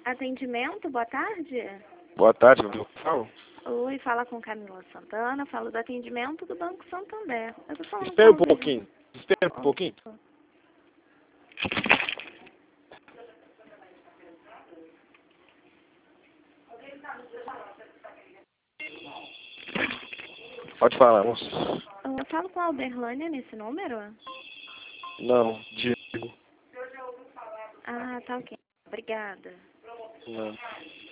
Atendimento, boa tarde. Boa tarde, eu falo. Oi, fala com Camila Santana, falo do atendimento do Banco Santander. Eu tô falando Espera um com alguém. pouquinho. Espera um pouquinho. Pode falar, moço. Eu falo com a Alberlânia nesse número? Não, Diego. Ah, tá ok. Obrigada. Não.